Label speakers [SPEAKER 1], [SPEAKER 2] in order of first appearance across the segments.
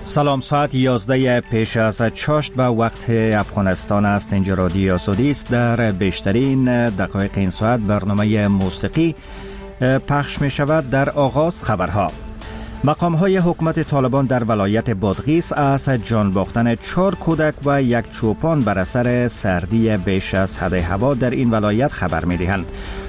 [SPEAKER 1] سلام، ساعت 11 پیش از چاشت به وقت افغانستان است. اینجا رادیو آزادی است. در بیشترین دقایق این ساعت برنامه موسیقی پخش می شود. در آغاز خبرها. مقام های حکومت طالبان در ولایت بادغیس از جان باختن 4 کودک و 1 چوپان بر اثر سردی بیش از حد هوا در این ولایت خبر می دهند.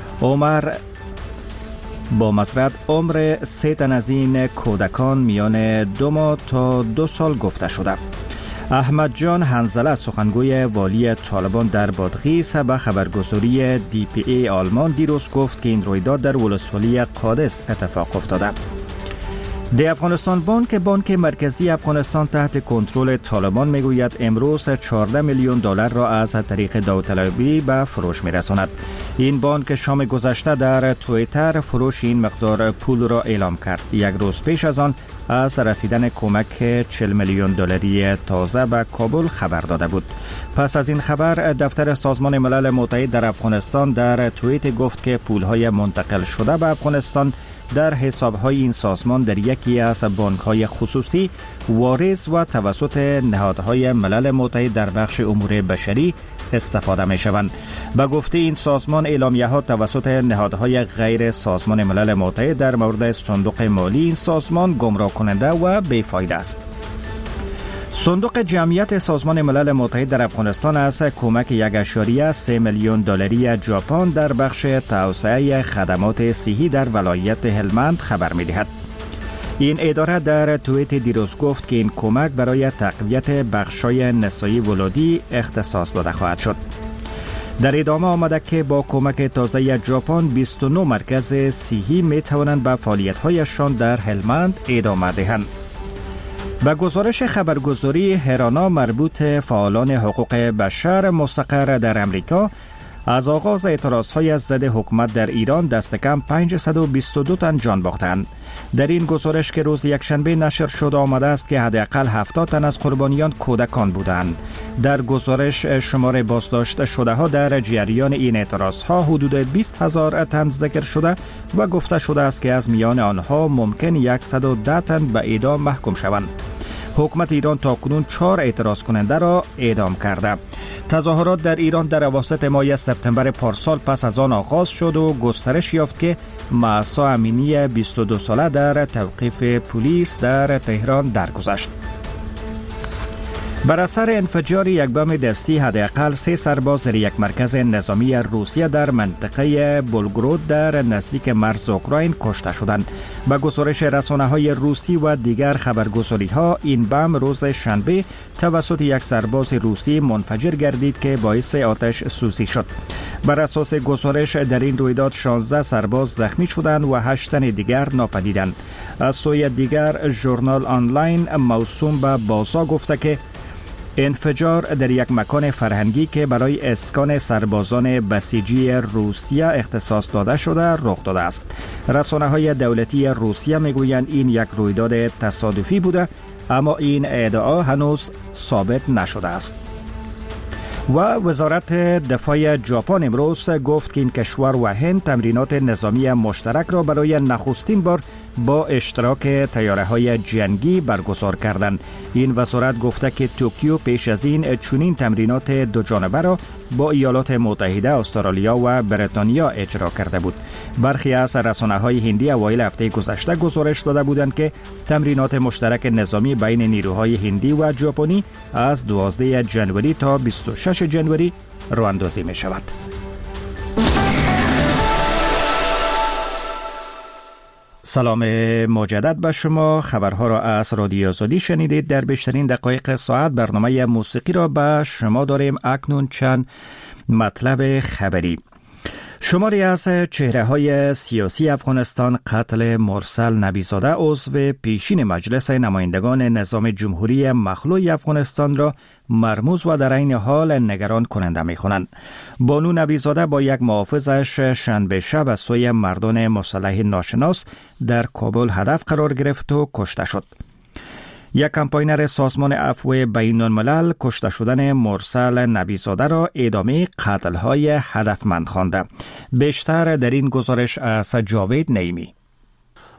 [SPEAKER 1] با مزرعه عمر 3 تن از این کودکان میان 2 ماه تا 2 سال گفته شده. احمد جان حنظله سخنگوی والی طالبان در بادغیس به خبرگزاری DPA آلمان دیروز گفت که این رویداد در ولسوالی قادس اتفاق افتاده. دی افغانستان بانک مرکزی افغانستان تحت کنترل طالبان میگوید امروز 14 میلیون دلار را از طریق داوطلبی به فروش میرساند. این بانک شام گذشته در توییتر فروش این مقدار پول را اعلام کرد. 1 روز پیش از آن از رسیدن کمک 40 میلیون دلاری تازه به کابل خبر داده بود. پس از این خبر دفتر سازمان ملل متحد در افغانستان در توییت گفت که پولهای منتقل شده به افغانستان در حسابهای این سازمان در یکی از بانک‌های خصوصی واریز و توسط نهادهای ملل متحد در بخش امور بشری استفاده می‌شوند. به گفته این سازمان، اعلامیه‌ها توسط نهادهای غیر سازمان ملل متحد در مورد صندوق مالی این سازمان گمراه کننده و بیفایده است. صندوق جمعیت سازمان ملل متحد در افغانستان از کمک 1.3 میلیون دلاری ژاپن در بخش توسعه خدمات صحی در ولایت هلمند خبر می‌دهد. این اداره در توییت دیروز گفت که این کمک برای تقویت بخش‌های نسایی ولادی اختصاص داده خواهد شد. در ادامه آمده که با کمک تازه ژاپن 29 مرکز صحی می‌توانند به فعالیت‌هایشان در هلمند ادامه دهند. به گزارش خبرگزاری هرانا مربوط فعالان حقوق بشر مستقر در امریکا، از آغاز اعتراضهای ضد حکومت در ایران دست کم 522 تن جان باختند. در این گزارش که روز یکشنبه نشر شده آمده است که حداقل 70 تن از قربانیان کودکان بودند. در گزارش شمار بازداشت شده ها در جریان این اعتراضها حدود 20,000 تن ذکر شده و گفته شده است که از میان آنها ممکن 110 تن به اعدام محکوم شوند. حکومت ایران تاکنون 4 اعتراض کننده را اعدام کرده. تظاهرات در ایران در اواسط ماه سپتامبر پارسال پس از آن آغاز شد و گسترش یافت که مهسا امینی 22 ساله در توقیف پلیس در تهران درگذشت. بر اثر انفجار یک بم دستی حداقل 3 سرباز در یک مرکز نظامی روسیه در منطقه بولگرود در نزدیک مرز اوکراین کشته شدند. به گزارش رسانه‌های روسی و دیگر خبرگزاری‌ها، این بم روز شنبه توسط یک سرباز روسی منفجر گردید که باعث آتش سوزی شد. بر اساس گزارش در این رویداد 16 سرباز زخمی شدند و 8 تن دیگر ناپدیدند. از سوی دیگر ژورنال آنلاین موسوم به بازا گفته که انفجار در یک مکان فرهنگی که برای اسکان سربازان بسیجی روسیه اختصاص داده شده رخ داده است. رسانه‌های دولتی روسیه میگویند این یک رویداد تصادفی بوده، اما این ادعا هنوز ثابت نشده است. و وزارت دفاع ژاپن امروز گفت که این کشور و هند تمرینات نظامی مشترک را برای نخستین بار با اشتراک طیاره‌های جنگی برگزار کردند. این وزارت گفته که توکیو پیش از این چنین تمرینات دو جانبه را با ایالات متحده، استرالیا و بریتانیا اجرا کرده بود. برخی از رسانه‌های هندی اوایل هفته گذشته گزارش داده بودند که تمرینات مشترک نظامی بین نیروهای هندی و ژاپنی از 12 جنوری تا 26 جنوری راه‌اندازی می شود. سلام مجدد به شما. خبرها را از رادیو آزادی شنیدید. در بیشترین دقایق ساعت برنامه موسیقی را به شما داریم. اکنون چند مطلب خبری. شماری از چهره‌های سیاسی افغانستان قتل مرسل نبیزاده عضو پیشین مجلس نمایندگان نظام جمهوری مخلوع افغانستان را مرموز و در عین حال نگران کننده می‌خوانند. بانو نبیزاده با یک محافظش شنبه شب از سوی مردان مسلح ناشناس در کابل هدف قرار گرفت و کشته شد. یک کمپاینر سازمان عفو بین الملل کشته شدن مرسل نبیزاده را ادامه قتل‌های هدفمند خوانده. بیشتر در این گزارش از جاوید نیمی.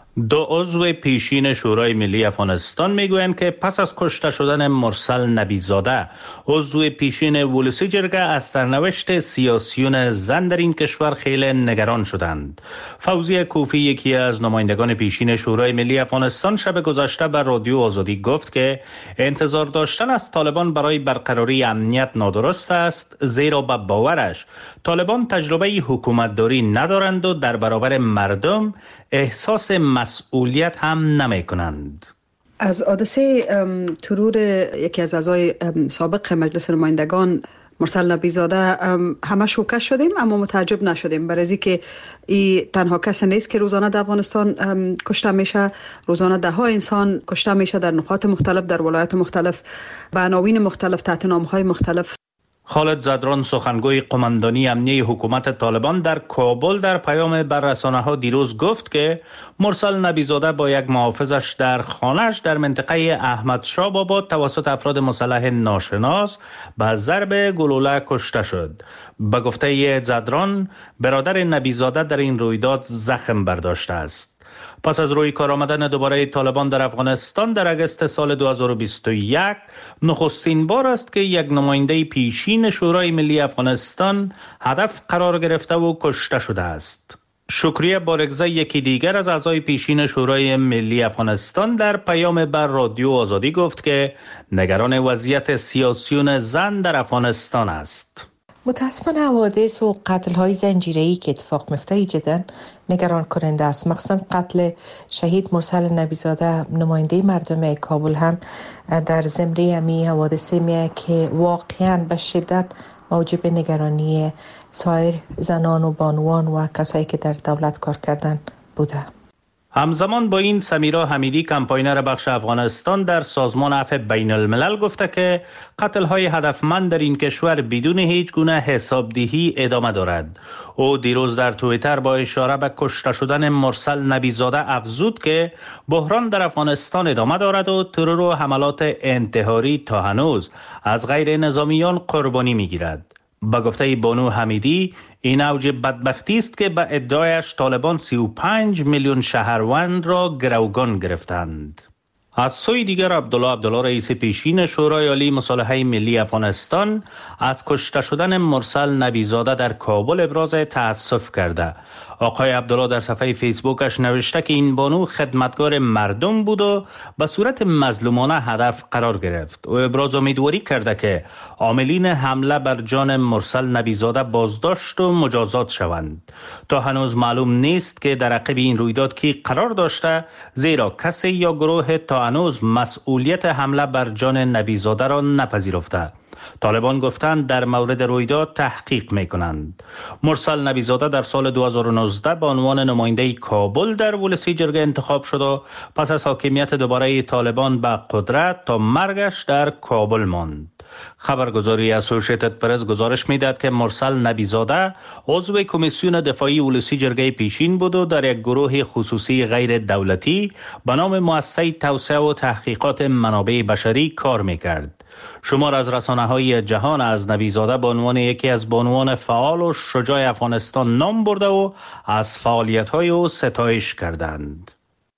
[SPEAKER 2] دو عضو پیشین شورای ملی افغانستان میگویند که پس از کشته شدن مرسل نبیزاده عضو پیشین ولسی جرگه از سرنوشت سیاسیون زن در این کشور خیلی نگران شدند. فوزیه کوفی یکی از نمایندگان پیشین شورای ملی افغانستان شب گذشته بر رادیو آزادی گفت که انتظار داشتن از طالبان برای برقراری امنیت نادرست است، زیرا به باورش طالبان تجربه حکومتداری ندارند و در برابر مردم احساس مسئولیت هم نمی کنند.
[SPEAKER 3] از حادثه ترور یکی از اعضای سابق مجلس نمایندگان مرسل نبیزاده همه شوکه شدیم، اما متعجب نشدیم، برای اینکه این تنها کس نیست که روزانه در افغانستان کشته میشه. روزانه ده ها انسان کشته میشه در نقاط مختلف، در ولایات مختلف، به عناوین مختلف، تحت نام‌های مختلف.
[SPEAKER 2] خالد زدران سخنگوی قماندانی امنیه حکومت طالبان در کابل در پیام بر رسانه‌ها دیروز گفت که مرسل نبیزاده با یک محافظش در خانه‌اش در منطقه احمدشاه آباد توسط افراد مسلح ناشناس به ضرب گلوله کشته شد. به گفته زدران برادر نبیزاده در این رویداد زخم برداشته است. پس از روی کار آمدن دوباره طالبان در افغانستان در اگست سال 2021 نخستین بار است که یک نماینده پیشین شورای ملی افغانستان هدف قرار گرفته و کشته شده است. شکریه بارگزه یکی دیگر از اعضای پیشین شورای ملی افغانستان در پیام بر رادیو آزادی گفت که نگران وضعیت سیاسیون زن در افغانستان است.
[SPEAKER 4] متاسفانه حوادث و قتل‌های زنجیره‌ای که اتفاق میفته جدا نگران کننده است. مخصوصا قتل شهید مرسل نبیزاده نماینده مردم کابل هم در زمره امی حوادثی میه که واقعا به شدت موجب نگرانی سایر زنان و بانوان و کسایی که در دولت کار کردن بوده.
[SPEAKER 2] همزمان با این سمیرا حمیدی کمپاینر بخش افغانستان در سازمان عفو بین الملل گفته که قتل‌های هدفمند در این کشور بدون هیچ گونه حسابدهی ادامه دارد. او دیروز در توییتر با اشاره به کشته شدن مرسل نبیزاده افزود که بحران در افغانستان ادامه دارد و ترور و حملات انتحاری تا هنوز از غیر نظامیان قربانی می‌گیرد. با گفته بانو حمیدی این اوج بدبختی است که به ادعایش طالبان 35 میلیون شهروند را گروگان گرفتند. از سوی دیگر عبدالله رئیس پیشین شورای عالی مصالحه ملی افغانستان از کشته شدن مرسل نبیزاده در کابل ابراز تأسف کرده. آقای عبدالله در صفحه فیسبوکش نوشته که این بانو خدمتگار مردم بود و به صورت مظلومانه هدف قرار گرفت. او ابراز امیدواری کرده که عاملین حمله بر جان مرسل نبیزاده بازداشت و مجازات شوند. تا هنوز معلوم نیست که در عقب این رویداد کی قرار داشته، زیرا کسی یا گروه تا هنوز مسئولیت حمله بر جان نبیزاده را نپذیرفته. طالبان گفتند در مورد رویداد تحقیق میکنند. مرسل نبیزاده در سال 2019 به عنوان نماینده کابل در ولسی جرگه انتخاب شد و پس از حاکمیت دوباره طالبان به قدرت تا مرگش در کابل ماند. خبرگزاری اسوسییتد پرس گزارش میداد که مرسل نبیزاده عضو کمیسیون دفاعی ولسی جرگه پیشین بود و در یک گروه خصوصی غیر دولتی به نام مؤسسه توسعه و تحقیقات منابع بشری کار میکرد. شمار از رسانه‌های جهان از نبیزاده به عنوان یکی از بانوان فعال و شجاع افغانستان نام برده و از فعالیت‌های او ستایش کردند.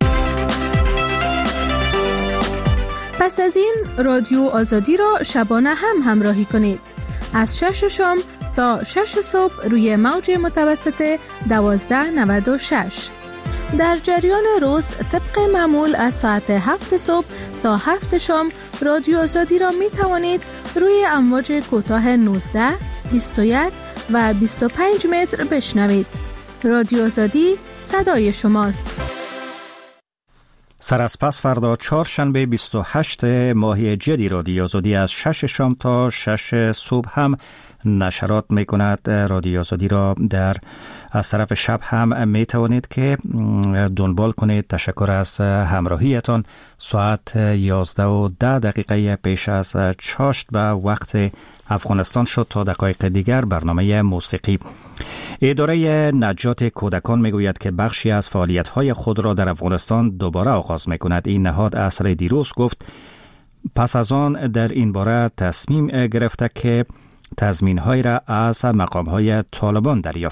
[SPEAKER 5] پس از این رادیو آزادی را شبانه هم همراهی کنید. از 6 شام تا 6 صبح روی موج متوسط 1296. در جریان روز طبق معمول از ساعت 7 صبح تا 7 شام رادیو آزادی را می توانید روی امواج کوتاه 19، 21 و 25 متر بشنوید. رادیو آزادی صدای شماست.
[SPEAKER 1] سر از پس فردا چهارشنبه 28 ماه جدی رادیو آزادی از 6 شام تا 6 صبح هم نشرات می کند. رادیو آزادی را از طرف شب هم می توانید که دنبال کنید. تشکر از همراهیتان. ساعت 11:10 پیش از چاشت به وقت افغانستان شد. تا دقایق دیگر برنامه موسیقی. اداره نجات کودکان میگوید که بخشی از فعالیت‌های خود را در افغانستان دوباره آغاز می‌کند. این نهاد عصر دیروز گفت پس از آن در این باره تصمیم گرفته که تضمین‌های را از مقام‌های طالبان دریافت کرد.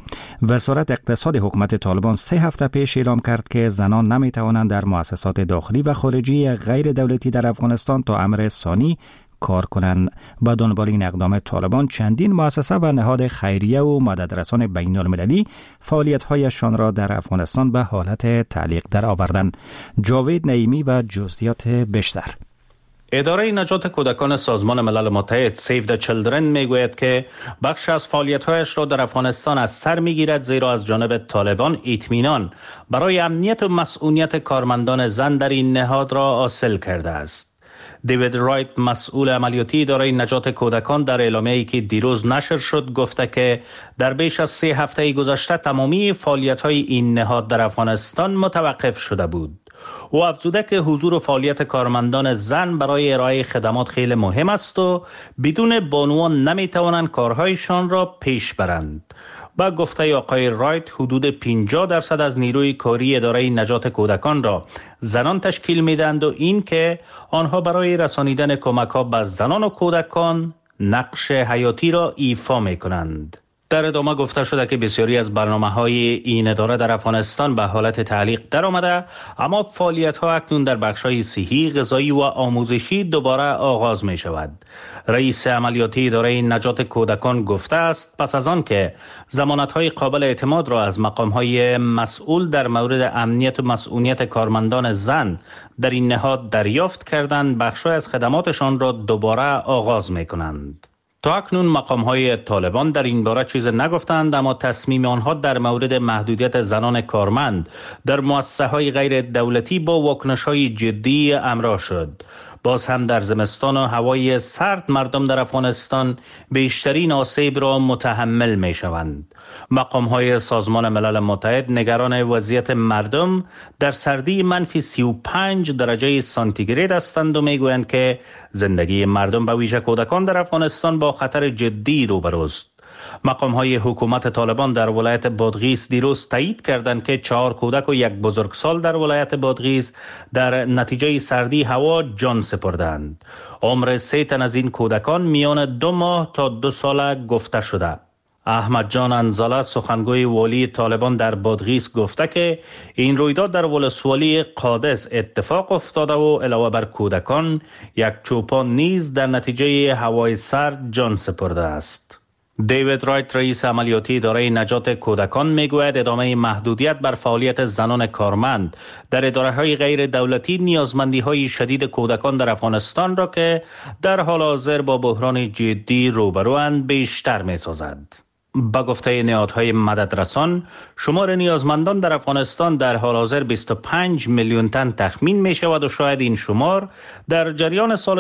[SPEAKER 1] وزارت اقتصاد حکومت طالبان 3 هفته پیش اعلام کرد که زنان نمی توانند در مؤسسات داخلی و خارجی غیر دولتی در افغانستان تا امر ثانی کار کنند. با دنبال این اقدام طالبان چندین مؤسسه و نهاد خیریه و مددرسان بین المللی فعالیت‌هایشان را در افغانستان به حالت تعلیق در آوردند. جاوید نعیمی و جزئیات بیشتر.
[SPEAKER 2] اداره نجات کودکان سازمان ملل متحد سیو د چیلدرن میگوید که بخش از فعالیت‌هایش را در افغانستان از سر میگیرد، زیرا از جانب طالبان اطمینان برای امنیت و مسئولیت کارمندان زن در این نهاد را حاصل کرده است. دیوید رایت، مسئول عملیاتی اداره نجات کودکان، در اعلامیه‌ای که دیروز نشر شد گفته که در بیش از 3 هفته گذشته تمامی فعالیت‌های این نهاد در افغانستان متوقف شده بود. او افزوده که حضور و فعالیت کارمندان زن برای ارائه خدمات خیلی مهم است و بدون بانوان نمیتوانند کارهایشان را پیش برند. با گفته آقای رایت، حدود 50% از نیروی کاری اداره نجات کودکان را زنان تشکیل میدند و این که آنها برای رسانیدن کمک‌ها به زنان و کودکان نقش حیاتی را ایفا میکنند. در ادامه گفته شده که بسیاری از برنامه‌های این اداره در افغانستان به حالت تعلیق در آمده، اما فعالیت‌ها اکنون در بخش‌های صحی، غذایی و آموزشی دوباره آغاز می شود. رئیس عملیاتی اداره نجات کودکان گفته است پس از آن که ضمانت‌های قابل اعتماد را از مقام‌های مسئول در مورد امنیت و مسئولیت کارمندان زن در این نهاد دریافت کردند، بخش‌های از خدماتشان را دوباره آغاز می‌کنند. تا اکنون مقام‌های طالبان در این باره چیز نگفتند، اما تصمیم آنها در مورد محدودیت زنان کارمند در مؤسسه‌های غیر دولتی با واکنش‌های جدی همراه شد. باز هم در زمستان و هوای سرد مردم در افغانستان بیشترین آسیب را متحمل می شوند. مقام‌های سازمان ملل متحد نگران وضعیت مردم در سردی منفی 35 درجه سانتیگراد هستند و می گویند که زندگی مردم به ویژه کودکان در افغانستان با خطر جدی روبروست. مقام‌های حکومت طالبان در ولایت بادغیس دیروز تایید کردند که 4 کودک و 1 بزرگسال در ولایت بادغیس در نتیجه سردی هوا جان سپردند. عمر 3 تن از این کودکان میان 2 ماه تا 2 ساله گفته شده. احمد جان انزاله، سخنگوی والی طالبان در بادغیس، گفته که این رویداد در ولسوالی قادس اتفاق افتاده و علاوه بر کودکان 1 چوپان نیز در نتیجه هوای سرد جان سپرده است. دیوید رایت، رئیس عملیاتی اداره نجات کودکان، میگوید ادامه محدودیت بر فعالیت زنان کارمند در اداره‌های غیر دولتی نیازمندی‌های شدید کودکان در افغانستان را که در حال حاضر با بحران جدی روبروند بیشتر می‌سازد. با گفته نهادهای مددرسان، شمار نیازمندان در افغانستان در حال حاضر 25 میلیون تن تخمین می شود و شاید این شمار در جریان سال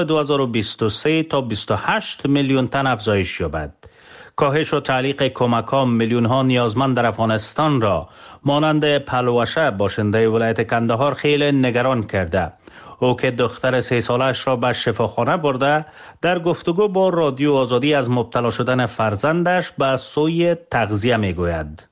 [SPEAKER 2] 2023 تا 28 میلیون تن افزایش یابد. کاهش و تعلیق کمک‌ها میلیون‌ها نیازمند در افغانستان را مانند پلوشه، باشنده ولایت کندهار، خیلی نگران کرده. او که دختر 3 سالش را به شفاخانه برده، در گفتگو با رادیو آزادی از مبتلا شدن فرزندش به سوی تغذیه میگوید.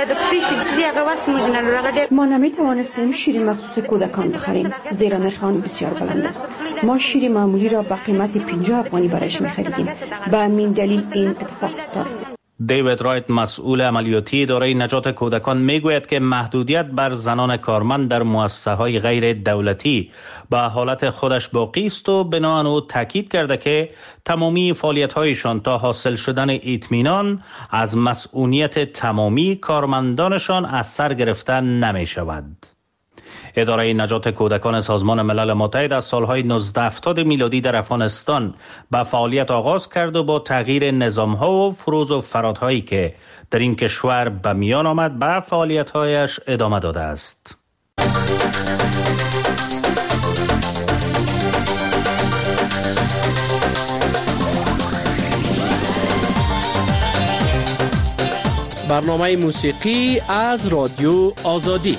[SPEAKER 6] ما نمی توانستیم شیر مخصوص کودکان بخریم زیرا نرخ آن بسیار بلند است. ما شیر معمولی را به قیمت 50 افغانی برایش می خریدیم. به همین دلیل این اتفاق افتاد.
[SPEAKER 2] دیوید رایت، مسئول عملیاتی اداره نجات کودکان، میگوید که محدودیت بر زنان کارمند در مؤسسه‌های غیر دولتی به حالت خودش باقی است و بنابراین او تاکید کرده که تمامی فعالیت‌هایشان تا حاصل شدن اطمینان از مسئولیت تمامی کارمندانشان از سر گرفته نمی شود. اداره نجات کودکان سازمان ملل متحد از سالهای 1970 میلادی در افغانستان به فعالیت آغاز کرد و با تغییر نظام‌ها و فروز و فرادهایی که در این کشور به میان آمد به فعالیت‌هایش ادامه داده است.
[SPEAKER 7] برنامه موسیقی از رادیو آزادی.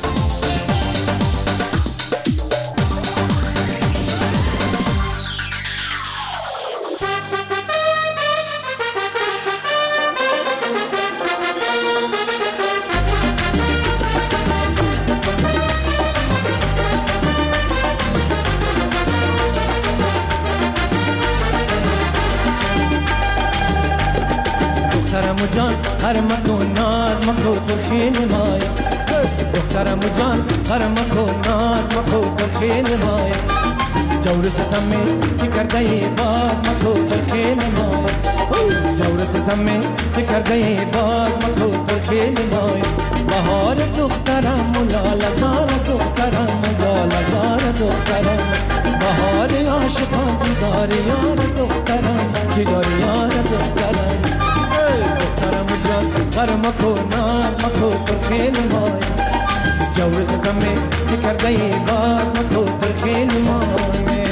[SPEAKER 8] دخترم جان هر مکن ناز مکو ترخین مای دخترم جان هر مکن ناز مکو ترخین مای جور ستمی که کرده ای باز مکو ترخین مای جور ستمی که کرده ای باز مکو ترخین مای بهار دخترم لال زار دخترم لال زار دخترم بهار عاشقان دیدار یار دخترم دیدار یار دخترم دخترم جان غر مکو ناز مکو ترخین مای جور ستمی که کرده ای باز مکو ترخین مای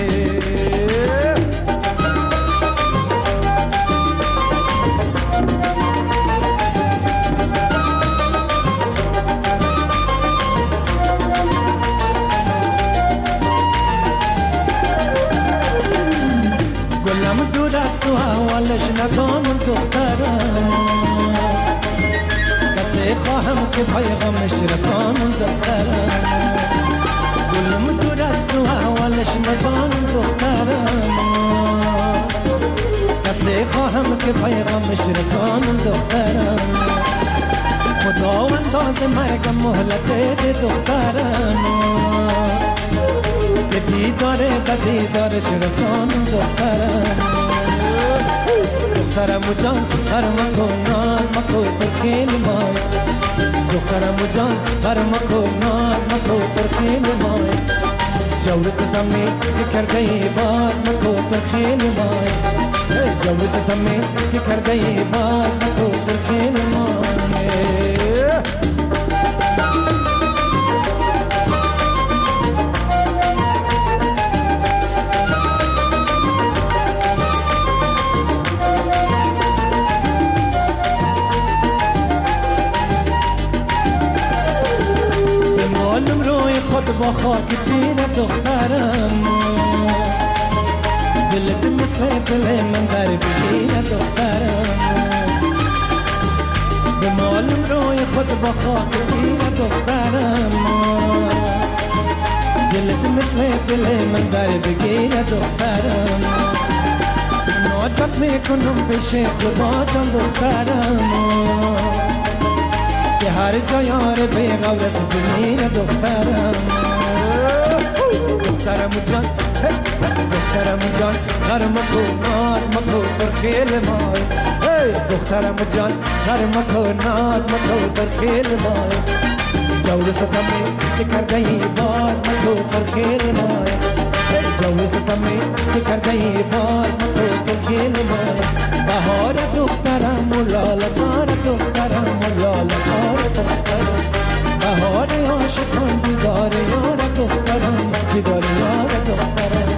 [SPEAKER 8] دست و اولش ندانم دخترم کسی خواهم که پیغامش رسانم دخترم گلم تو دست و اولش ندانم دخترم کسی خواهم که پیغامش رسانم دخترم خدا و انداز مرگم مهلت ده دخترم که دیداره به دیدارش رسانم دخترم دخترم جان هر مکو ناز مکو ترخین مای دخترم جان هر مکو ناز مکو ترخین مای جور ستمی که کرده ای باز مکو ترخین مای جور ستمی که کرده ای باز مکو ترخین مای با خاک دین دخترم دلت مثل دل من در بگین دخترم به مالم روی خود با خاک دین دخترم دلت مثل دل من در بگین دخترم ناجات میکنم پیش خدا جان دخترم که هر جا یار بیغم رسید بین دخترم دخترم جان دخترم جان غر مکو ناز مکو ترخیل مای دخترم جان غر مکو ناز مکو ترخیل مای جور ستمی که کرده ای باز مکو ترخیل مای جور ستمی که کرده ای باز مکو ترخیل مای بهار دخترم و لال زار دخترم و لال زار دخترم بهار عاشقان دیدار یار دخترم دیدار یار دخترم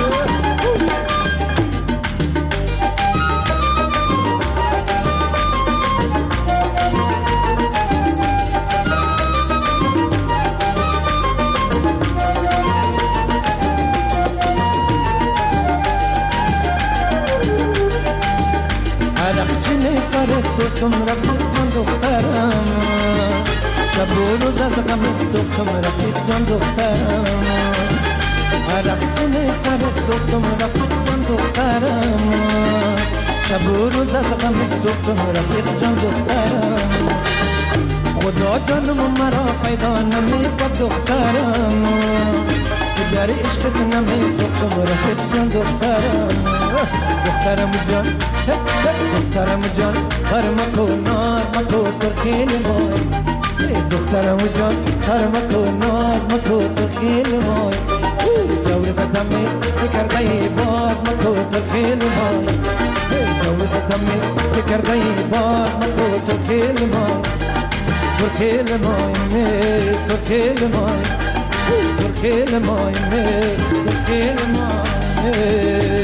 [SPEAKER 8] دوستم رفیق جان دخترم شب و روز از غمت سوختم رفیق جان دخترم عرق چنه سرت دوستم رفیق جان دخترم شب و روز از غمت سوختم رفیق جان دخترم خدا جانم مرا پیدا نمیکرد دخترم که در عشقت نمیسوختم رفیق جان دخترم دخترم جان دخترم جان هر مکو ناز مکو ترخیل مای دخترم جان هر مکو ناز مکو ترخیل مای جور ستمی که کرده ای باز مکو ترخیل مای جور ستمی که کرده ای باز مکو ترخیل مای ترخیل مای می ترخیل مای ترخیل مای می ترخیل مای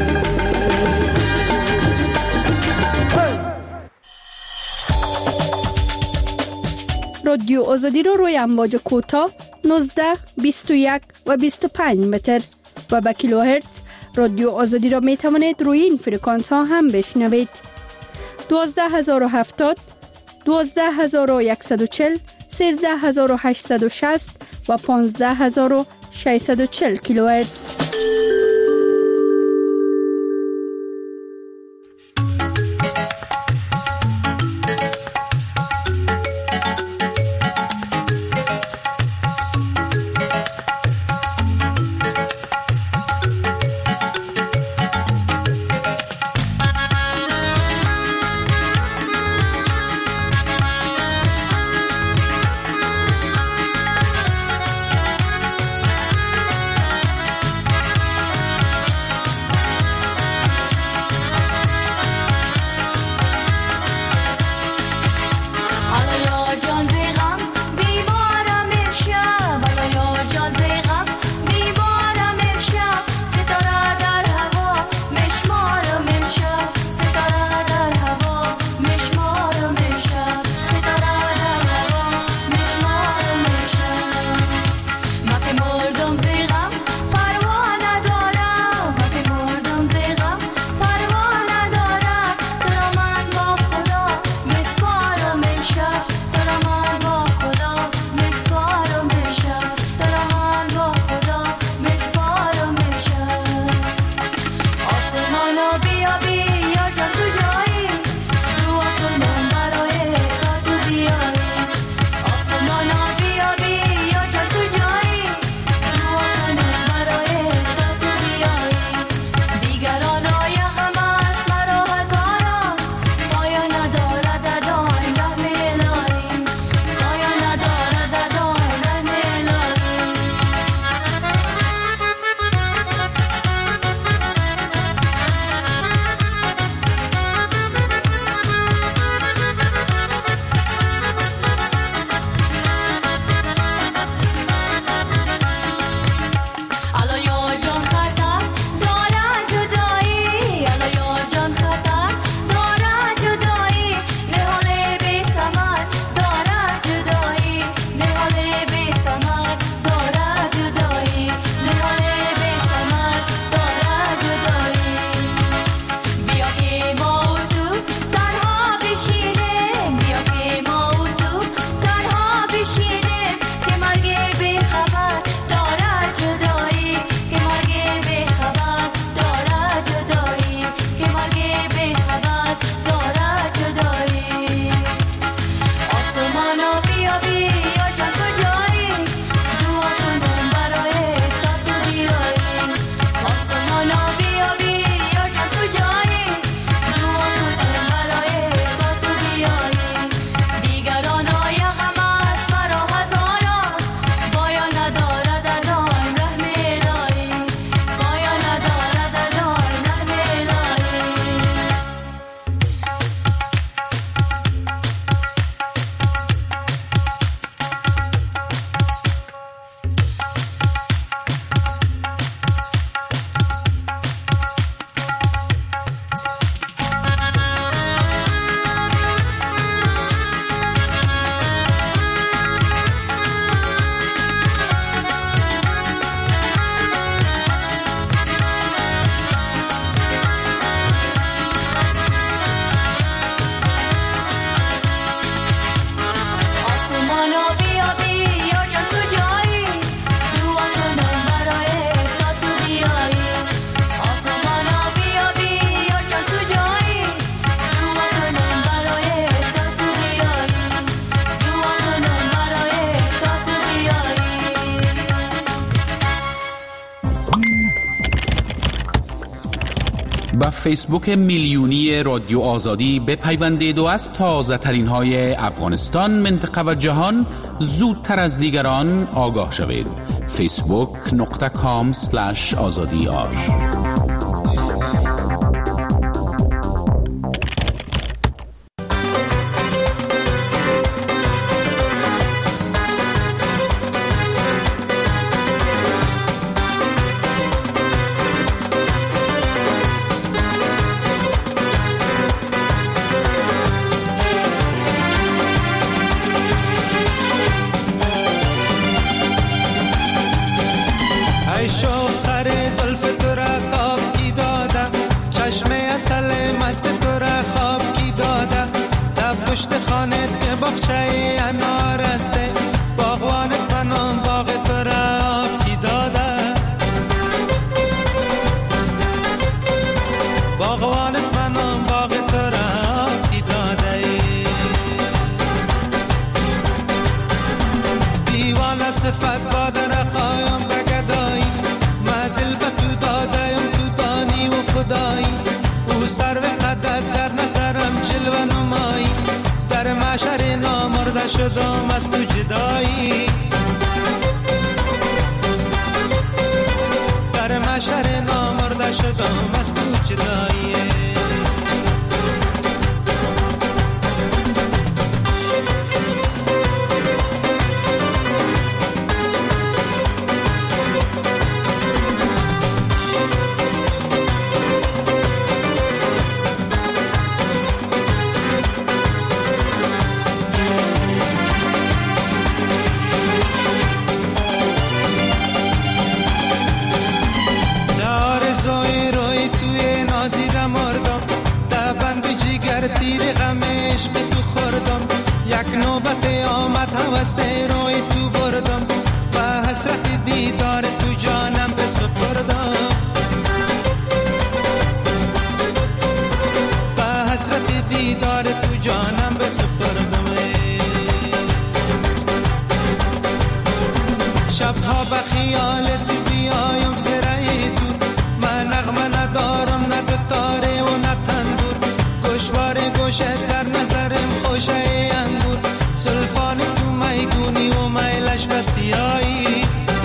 [SPEAKER 9] رادیو آزادی رو روی امواج کوتاه 19, 21 و 25 متر و با کیلوهرتز رادیو آزادی را می توانید روی این فرکانس ها هم بشنوید. 12070 12140 13860 و 15640 کیلوهرتز.
[SPEAKER 10] با فیسبوک میلیونی رادیو آزادی بپیوندید و از تازه ترین های افغانستان، منطقه و جهان زودتر از دیگران آگاه شوید. facebook.com/azadiar.
[SPEAKER 8] شدم از تو جدایی، در محشر نامرده شدم از تو جدایی. روی تو بردم و حسرت دیدار تو جانم به سپردم، و حسرت دیدار تو جانم به سپردم. شبها به خیال تو بیایم زرعی تو، من نغمه ندارم نه دوتاره و نه تندور، گوشوار گوشت در نظرم خوشه انگور، سلفان تو میگونی و میلش بسیایی،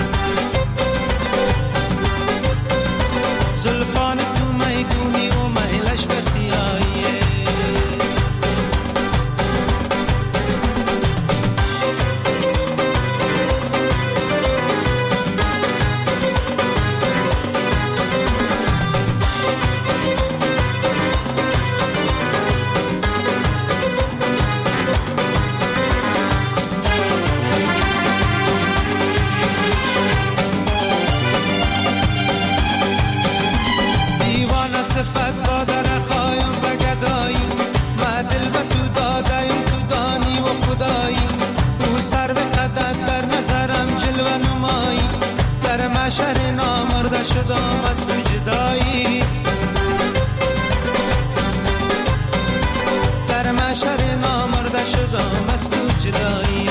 [SPEAKER 8] سلفان تو میگونی و میلش بسیایی. شدم از تو جدایی، در محشر نامرده شدم از تو جدایی.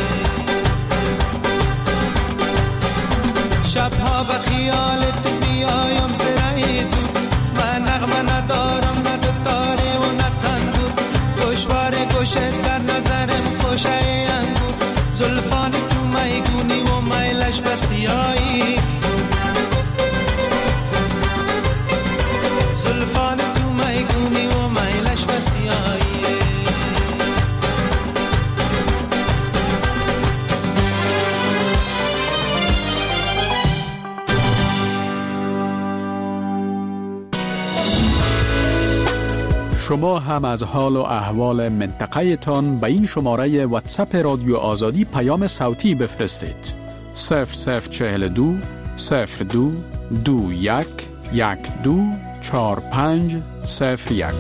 [SPEAKER 8] شبها به خیال تو بیایم زرعی تو، من نغمه ندارم نه دوتاره و نه تندور، گوشوار گوشت در نظرم خوشه انگور، زلفان تو میگونی و میلش بسیایی، زلفان تو میگونی و میلش بسیایی.
[SPEAKER 7] شما هم از حال و احوال منطقه تان به این شماره واتساپ رادیو آزادی پیام صوتی بفرستید. 0042 02 21 12 4501.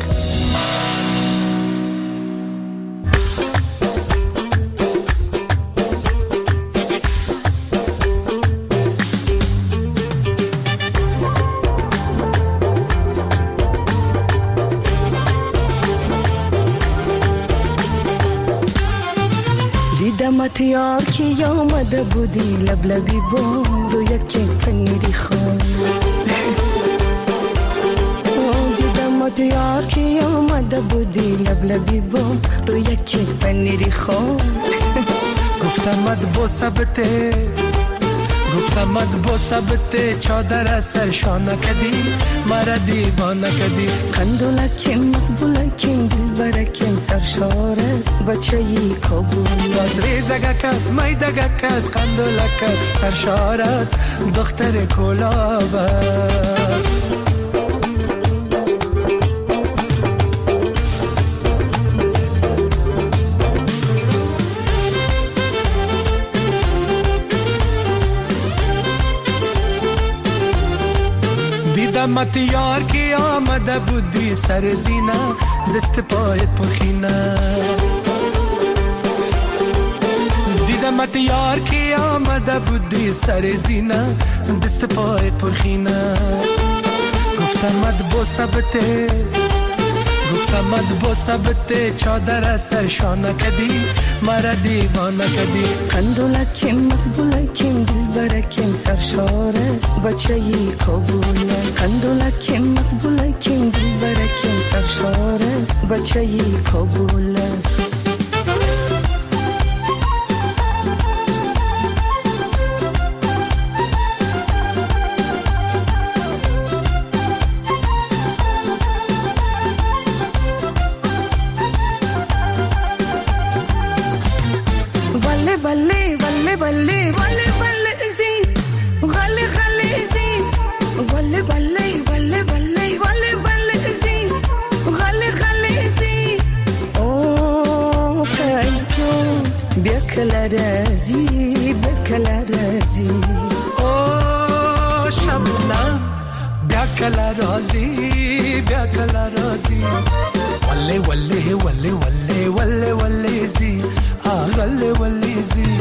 [SPEAKER 11] یار کی آمده بودی لبلبی بام رو یکی پنیری خون دیدمت یار کی آمده بودی لبلبی بام رو یکی پنیری خون
[SPEAKER 8] گفتمت با ثبته گفتمت با ثبته چادر سرشانه کدی مرا دیوانه کدی
[SPEAKER 11] قندولکیم مقبولکیم دلبرکیم سرشار است بچه‌ی کابل
[SPEAKER 8] باز ریزگک است میدگک است قندولک است سرشار است دختر کلاب است دیدمت یار کی آمده بودی سر زینه دست پایت پرخینه دیدمت یار کی آمده بودی سر زینه دست پایت پرخینه گفتمت با ثبته گفتمت با ثبته چادر سرشانه کدی مرا دیوانه کدی
[SPEAKER 11] قندولکیم مقبولکیم دلبرکیم سرشار است بچه‌ی کابل قندولکیم مقبولکیم دلبرکیم سرشار است بچه‌ی کابل است
[SPEAKER 8] بله بله بله بله بله زی غله غله زی بله بله بله بله بله بله زی غله غله زی
[SPEAKER 11] او قیس جون بیا کلا رازی بیا کلا رازی
[SPEAKER 8] او شبنم بیا کلا رازی بیا کلا رازی وله وله وله وله وله وله زی آغله وله زی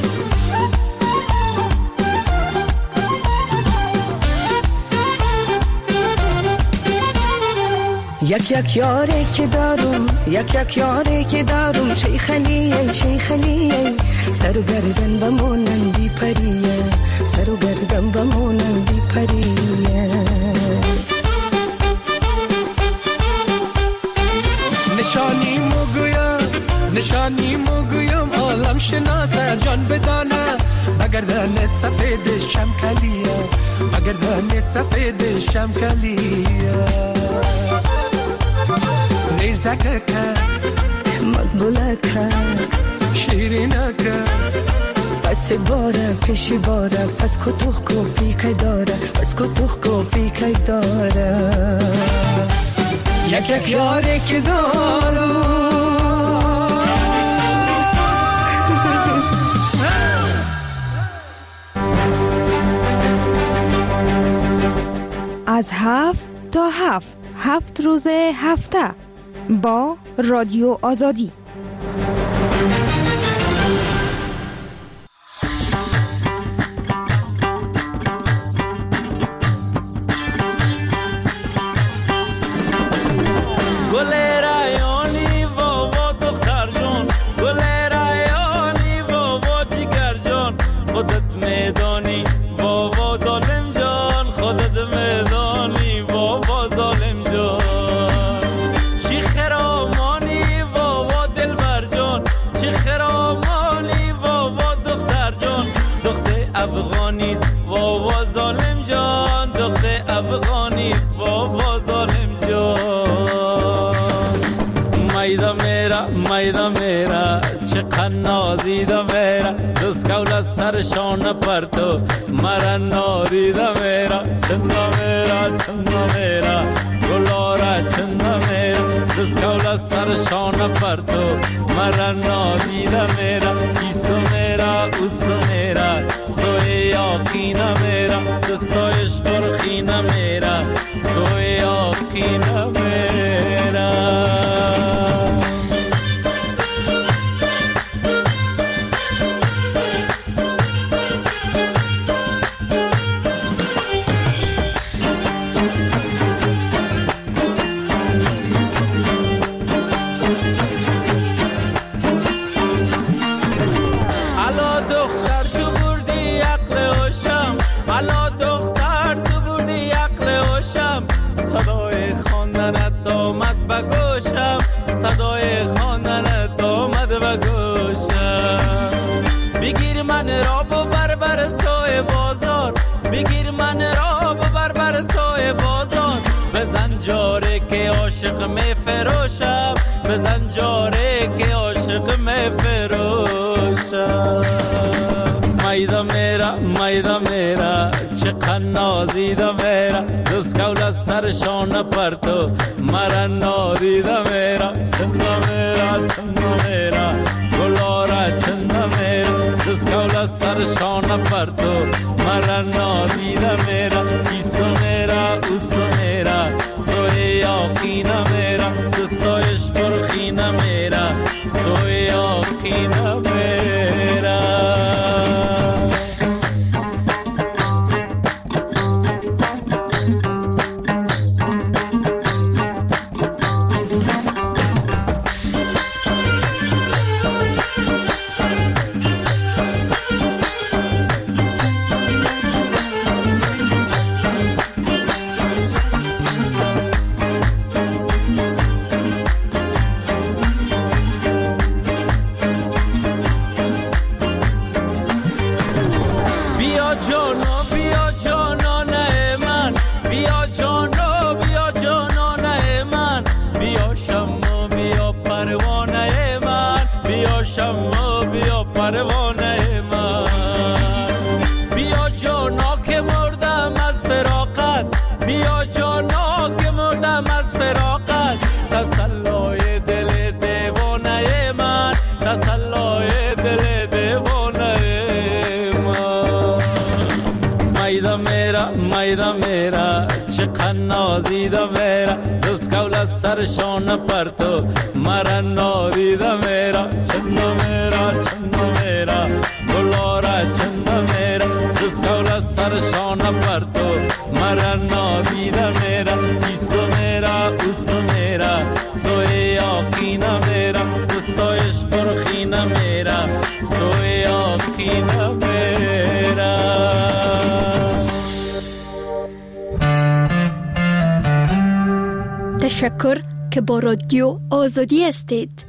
[SPEAKER 11] یک یاری که دارم یک یاری که دارم شیخلیه شیخلیه سر و گردن بمونن بی پریه سر و گردن بمونن بی پریه
[SPEAKER 8] نشانی مگویم عالم شناسه جان بدانه بگردن سفید شمکلیه بگردن سفید شمکلیه نیزکه
[SPEAKER 11] مقبوله که
[SPEAKER 8] شیرینه که
[SPEAKER 11] پس باره پیشی باره پس کتوخ کو پیکی داره پس کتوخ کو پیکی داره
[SPEAKER 8] یک یاری که دارم
[SPEAKER 12] از 7 تا 7 روز هفته با رادیو آزادی.
[SPEAKER 13] میدا میرا چه نازیدا میرا دست کولا سرشان پر تو مرا ناریدا میرا چندا میرا گلارا چندا میرا دست کولا سرشان پر تو مرا ناریدا میرا ایسو میرا اوسو میرا سوی یاقینا میرا دستایش برخینا میرا سوی یاقینا میرا دختر تو بردی عقل هوشم، الا دختر تو بردی عقل هوشم، صدای خواندنت آمد به گوشم، صدای خواندنت آمد به گوشم. بگیر من را ببر سوی بازار، بگیر من را ببر سوی بازار، بزن جاره که عاشق می فروشم، بزن جاره که عاشق می فروشم. میدا میرا چقدر نازیدا میرا، دست کول از سرشان پرتو مرا نادیدا میرا. چندا میرا گلارا چندا میرا، دست کول از سرشان پرتو مرا نادیدا میرا. ایسو میرا اوسو میرا سوی آقینا میرا، دستایش پرخینا میرا سوی آقینا میرا. میدا میرا چقدر نازیدا میرا، دست کول از سرشان پرتو مرا نادیدا میرا. چندا میرا گلارا چندا میرا، دست کول از سرشان پرتو مرا نادیدا میرا. ایسو میرا اوسو میرا سوی آقینا میرا، دستایش پرخینا میرا سوی آقینا میرا.
[SPEAKER 9] تشکر که با رادیو آزادی هستید.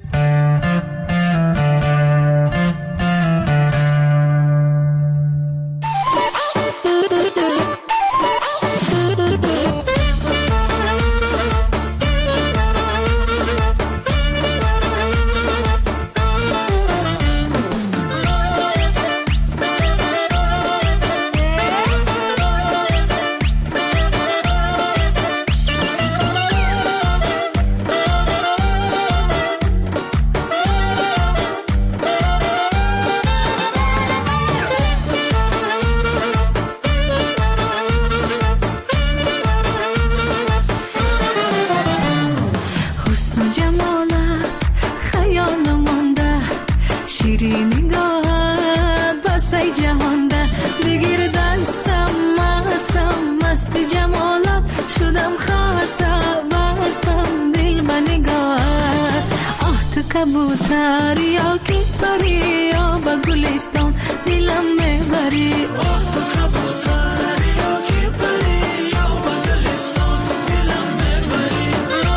[SPEAKER 14] کبوتر یا کی پری یا با گلستان دلم میبری. کبوتر یا کی پری یا با گلستان دلم میبری.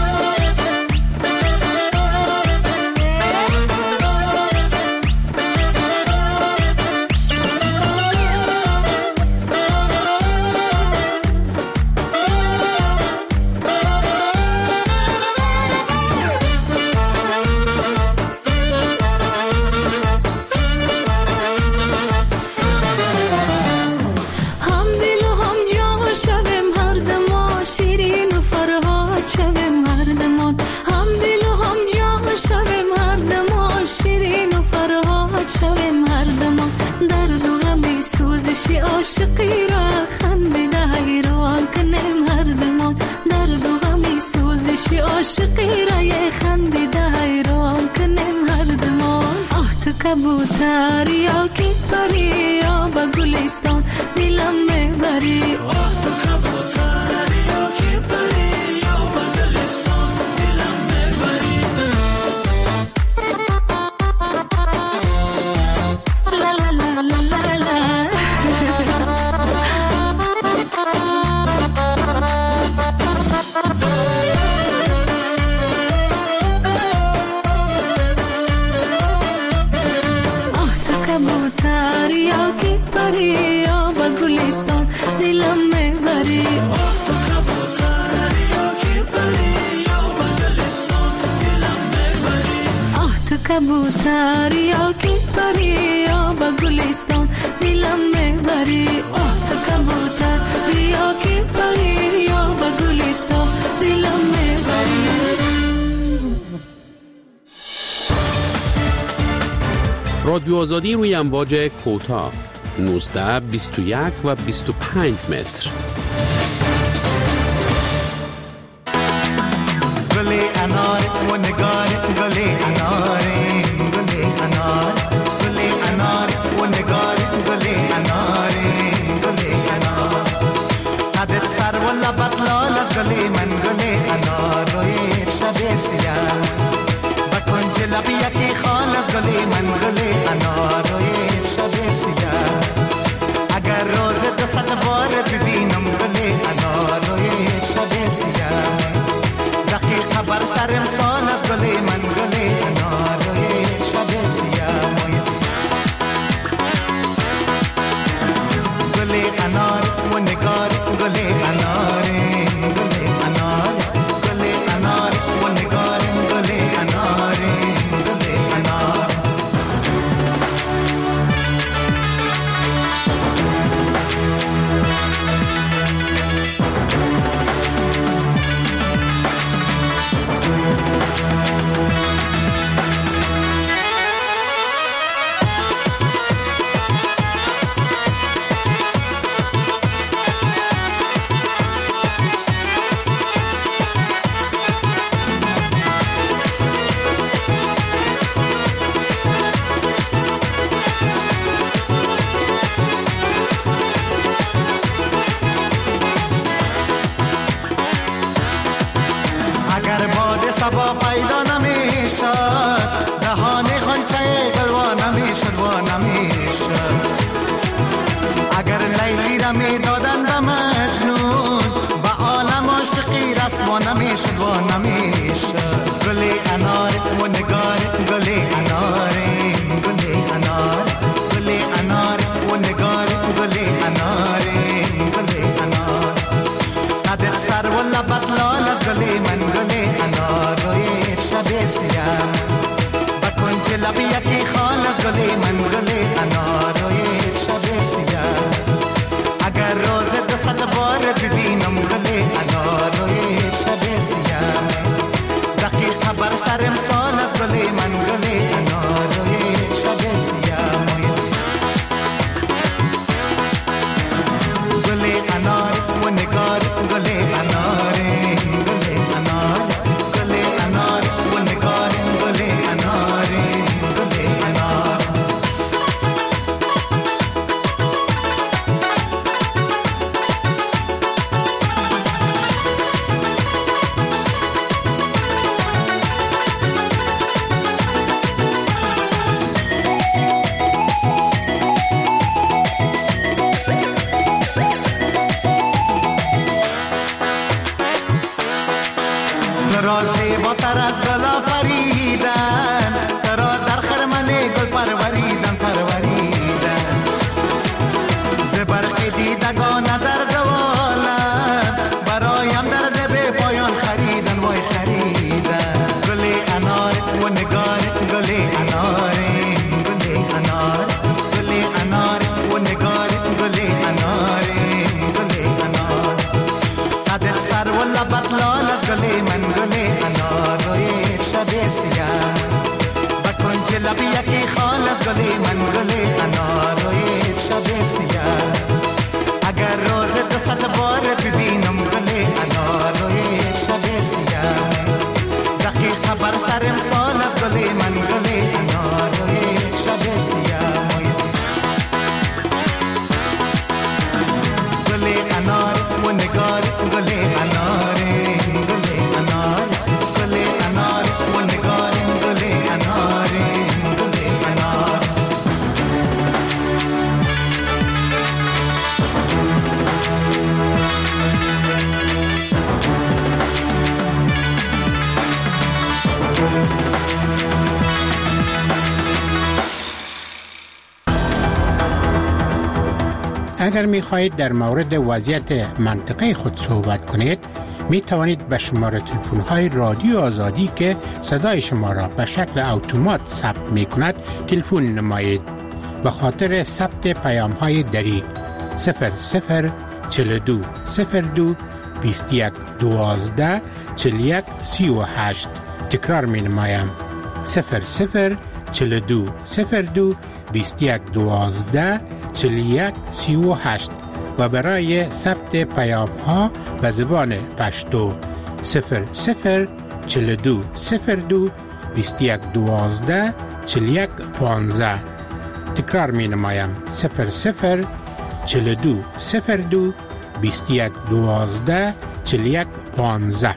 [SPEAKER 14] عاشقی را خنده حیران کنیم هر دمان، درد و غمی سوزش عاشقی را یه خنده حیران کنیم هر دمان. آه تو کبوتر یا کی پری یا با گلستان دلم میبری. آه تو کبوتر یا کی پری یا با گلستان دلم میبری. لا لا لا یا که پری یا با گلستان دلم میبری کبوتر یا که پری یا با گلستان دلم میبری تو کبوتر یا که پری یا با گلستان دلم میبری.
[SPEAKER 10] رادیو آزادی روی امواج کوتاه 19 21 و 25 متر.
[SPEAKER 8] گلی انار و نگار گلی انار گلی انار گلی انار و نگار گلی انار گلی انار قدت سر و لبت لال از گلی من گلی انار روی شب سیاه بکن جلبی یکی خال از گلی من گلی انار روی شب سیاه اگر روز 200 بار ببینم گلی انار روی شب سیاه دقیقه بر سرم سال از گلی من گلی انار روی شب سیاه گلی انار و نگار گلی انار گلی انار گلی انار و نگار گلی انار گلی انار سبا پیدا نمیشد دهان خانچه گلوا نمیشد و نمیشد اگر لیلی را میدادن به مجنون به عالم عاشقی رسوا نمیشد و نمیشد گلی انار و نگار گلی انار گلی انار گلی انار و نگار گلی انار گلی انار قدت سر و لبت لال از گلی من گلی انار روی شب سیاه بکن جلبی یکی خال از گلی من گلی انار روی شب سیاه اگر روز 200 بار ببینم گلی انار روی شب سیاه دقیقه بر سرم سال از گلی من گلی انار روی شب سیاه گلی انار و نگار گلی انار گلی انار گلی انار و نگار گلی انار گلی انار درازی با تر از گلا فریدن ترا در خرمن گل پروریدن پروریدن زبرق دیدگان در دوالن برایم در لب پایان خریدن وای خریدن گلی انار و نگار گلی انار گلی انار گلی انار و نگار گلی انار گلی انار قدت سر و لبت لال از گلی من گلی انار روی شب سیاه بکن جلبی یکی خال از گلی من گلی انار روی شب سیاه اگر روز 200 بار ببینم گلی انار روی شب سیاه دقیقه بر سرم سال از گلی من گلی انار روی شب سیاه گلی انار و نگار گلی انار گلی انار گلی انار و نگار گلی انار گلی انار
[SPEAKER 15] اگر می خواهید در مورد وضعیت منطقه خود صحبت کنید، می توانید به شماره تلفن های رادیو آزادی که صدای شما را به شکل اتومات ثبت می کند تلفن نمایید. به خاطر ثبت پیام های دری 0042 02 21 12 41 38. تکرار می نمایم 0042 02 21 12 41 38 و برای ثبت پیام ها به زبان پشتو 0042 02 21 12 41 15. تکرار می نمایم 0042 02 21 12 41 15.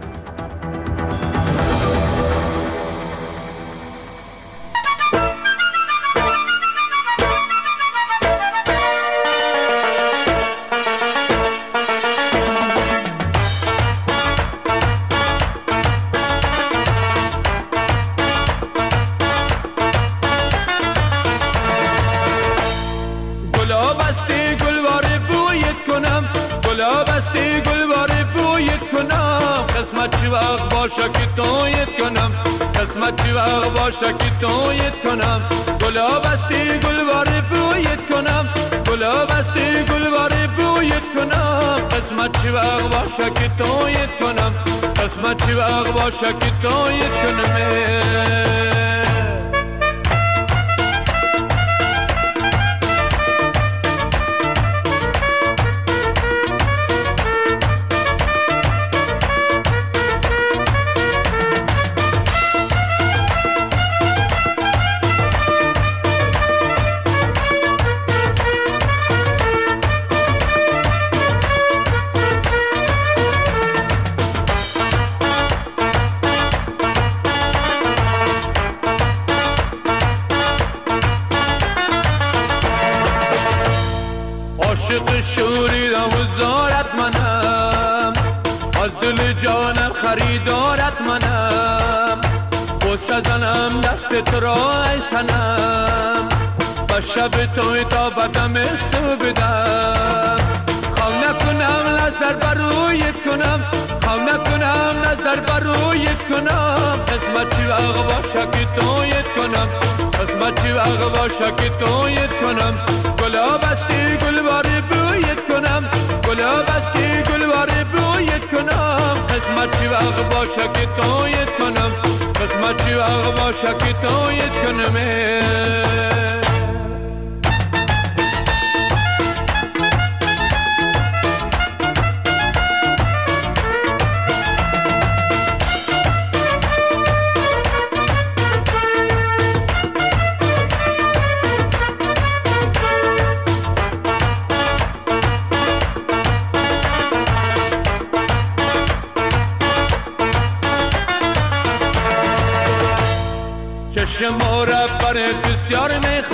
[SPEAKER 13] شما را برای بسیار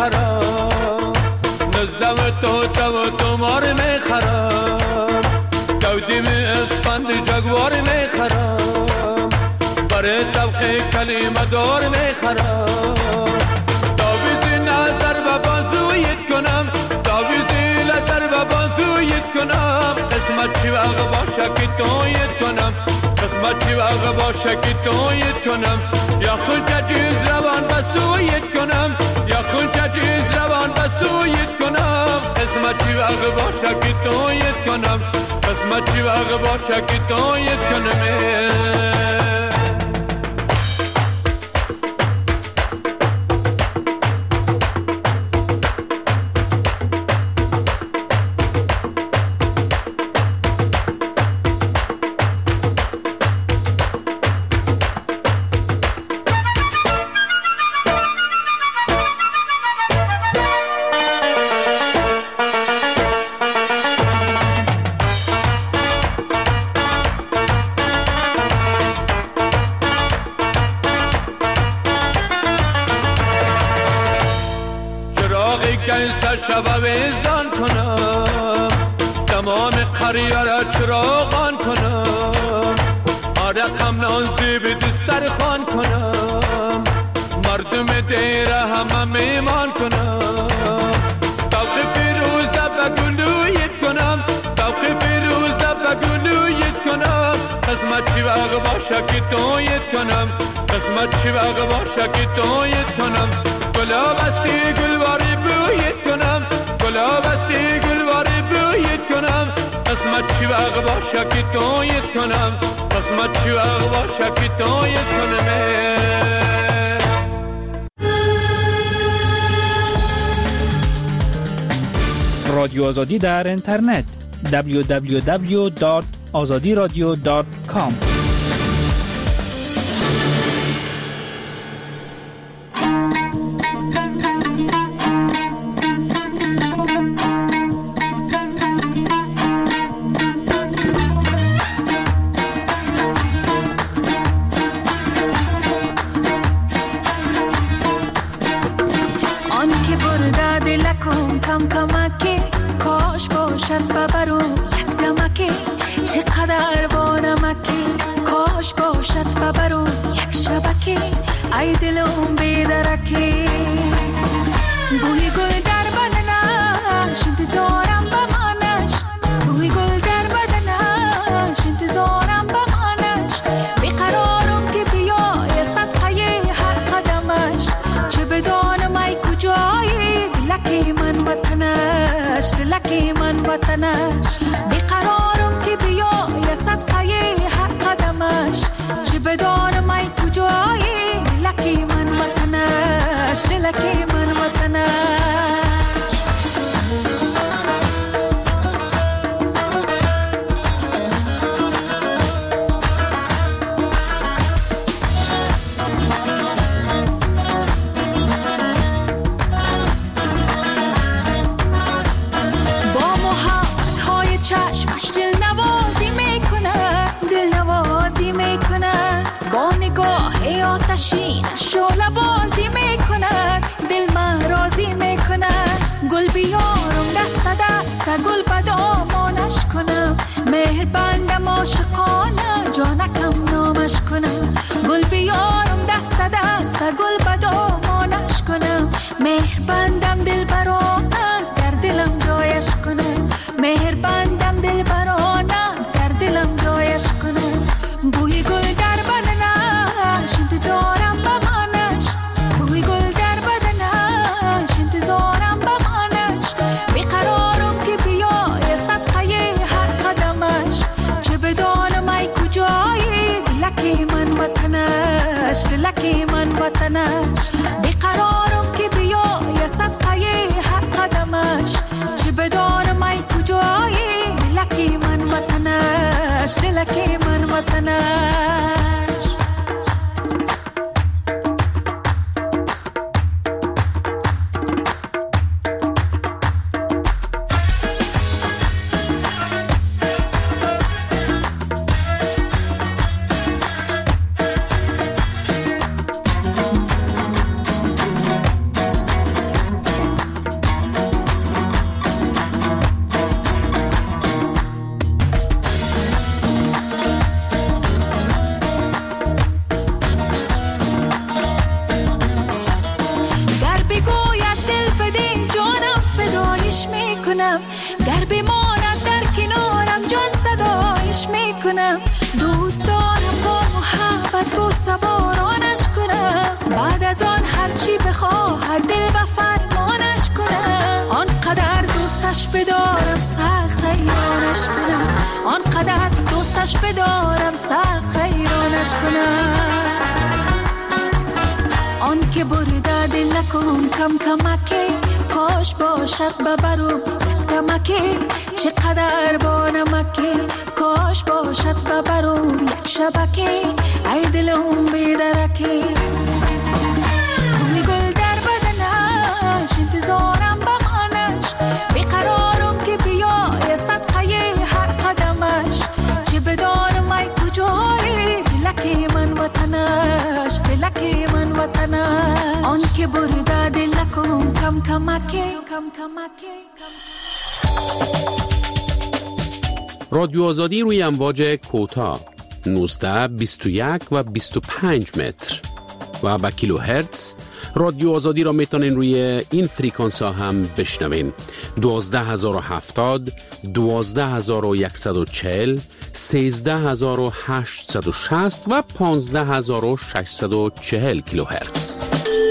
[SPEAKER 13] میخرم، نزدم تو تمار میخرم، دودیم اسفند جگوار میخرم، برای طبقه کلمه دار میخرم، داویزی نظر و بازویت کنم، داویزی نظر و بازویت کنم، قسمت چی وقت باشه که تویت کنم، قسمت چی وقت باشه که تویت کنم، یا خود جیز روان بسویت کنم، یا خود جیز روان بسویت کنم، قسمت چی وقت باشه که تویت کنم، قسمت چی وقت باشه که تویت کنم. شبویزان کنم، تمام قریه را چراغان کنم، رقم نازی به دسترخوان کنم، مردم دیره همه میمان کنم، طبق فیروزه به گلو
[SPEAKER 16] قسمت چی وقت باشه که تویت کنم قسمت چی وقت باشه که تویت کنم گلاب استی گلواری بویت کنم گلاب استی گلواری بویت کنم قسمت چی وقت باشه که تویت کنم قسمت چی وقت باشه که تویت کنم
[SPEAKER 1] رادیو آزادی در اینترنت www.azadiradio.com
[SPEAKER 14] چقدر با نمکی کاش باشد ببرو یک شبکی ای دلم بیدرکی بوی گل در بدنش انتظارم بمانش بوی گل در بدنش انتظارم بمانش بیقرارم که بیای صدقه هر قدمش چه بدانم ای کجایی دلکی من وطنش دلکی من وطنش بیقرارم که بیای صدقه هر قدمش چه بدانم ای کجایی دلکی من وطنش دلکی من وطنش شعله بازی میکند دل من راضی میکند گل بیارم دست دست گل بدامانش کنم مهر بندم عاشقانه جانکم نامش کنم گل بیارم دست دست گل بدامانش کنم مهر بندم دل برانه در دلم جایش کنم مهر بندم دل برانه در دلم جایش کنم بوی گل در بدنش انتظارم بمانش بوی گل در بدنش انتظارم بمانش بیقرارم که بیای صدقه هر قدمش چه بدانم ای کجایی دلکی من وطنش دلکی من وطنش بیقرارم که بیای صدقه هر قدمش چه بدانم ای کجایی دلکی من وطنش دلکی من وطنش در بماند در کنارم جان صدایش میکنم دوست دارم با محبت با سوارانش کنم بعد از آن هرچی بخواهد دل و فرمانش کنم آنقدر دوستش بدارم سخت حیرانش کنم آنقدر دوستش بدارم سخت حیرانش کنم آن که برده دل نکن کم کمکی کاش باشد ببرم نمکی چقدر با نمکی کاش باشد ببرم یک شبکی ای دلم بیدرکی بوی گل در بدنش انتظارم بمانش بیقرارم که بیای صدقه هر قدمش چه بدانم ای کجایی دلکی من وطنش دلکی من وطنش آن که برده دل نکن کم کمکی
[SPEAKER 10] رادیو آزادی روی امواج کوتاه 19 21 و 25 متر و به کیلو هرتز. رادیو آزادی را میتونین روی این فریکانس ها هم بشنوین: 12070، 12140، 13860 و 15640 کیلو هرتز.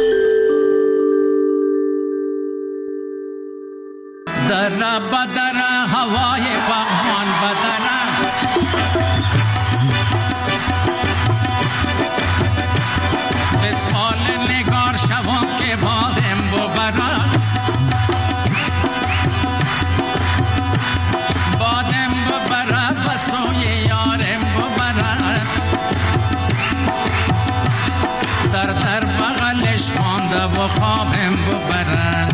[SPEAKER 17] در بدر هوای بهمان بدر بسمال نگار شوان که بادم ببرد، بادم ببرد و سوی یارم ببرد. سر در بغلش مانده و خوابم ببرد،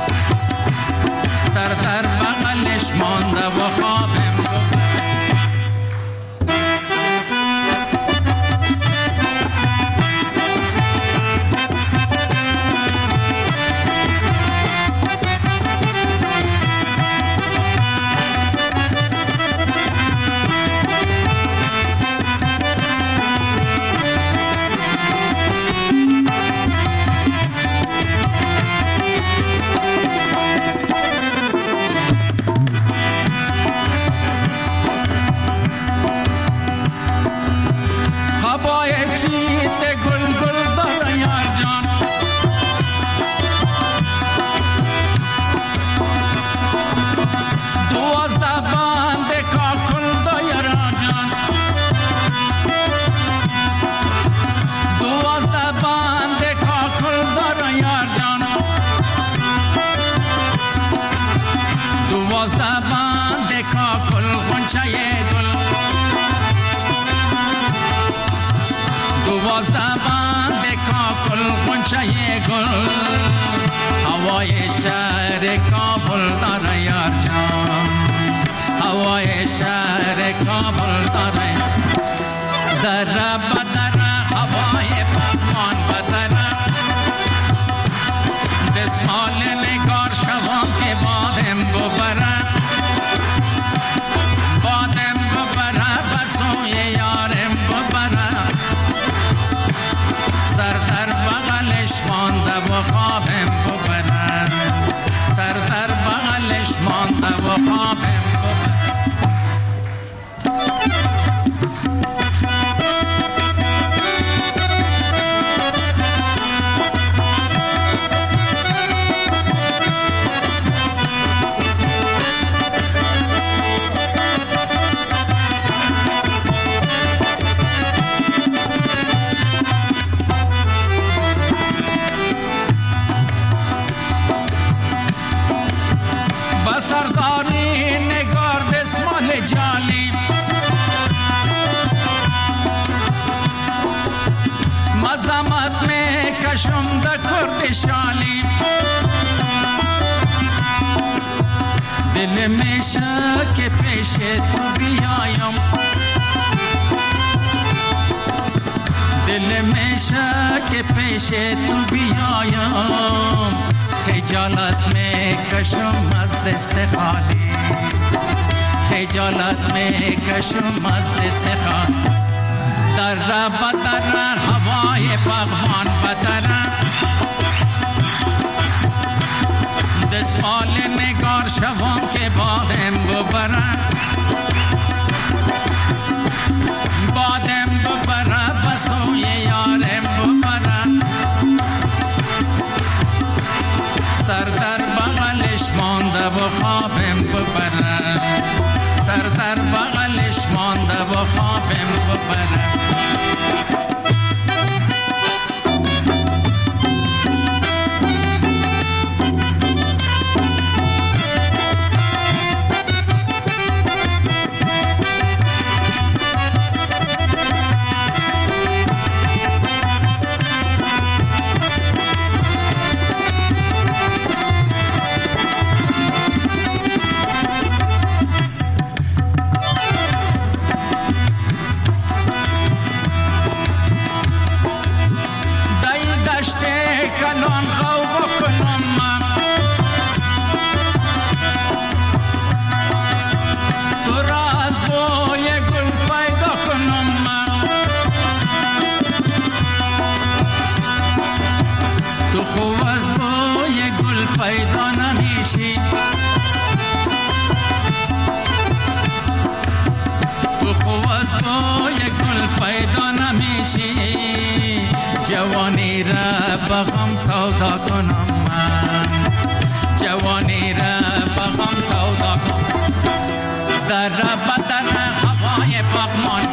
[SPEAKER 17] سر در بغلش مانده و خوابم ببرد. هوای شهر کابل داره یار جان، هوای شهر کابل داره. در بدر هوای پهمان بدر دسمال نگار شوان که بادم ببرد، بادم ببرد و سوی یارم ببرد. سر در بغلش مانده و خوابم ببرد، سر در بغلش مانده و خوابم ببرد. سرداری نگار دسمال جالی مزمت میں کشم دا کرد شالی، دل میں شک پیش تو بیایم، دل میں شک پیش تو بیایم. خجالت میں کشم از دست خالی، خجالت میں کشم از دست خالی. در بدر هوای بغمان بدر دسمال نگار شوان که بادم ببرد، بادم ببرد و سوی یارم ببرد. سر در بغلش مانده و خوابم ببرد، سر در بغلش مانده و خوابم ببرد. پیدا نمیشی جوانی را بغم سودا کنم من جوانی را بغم سودا کنم در بدن هوای پاکمان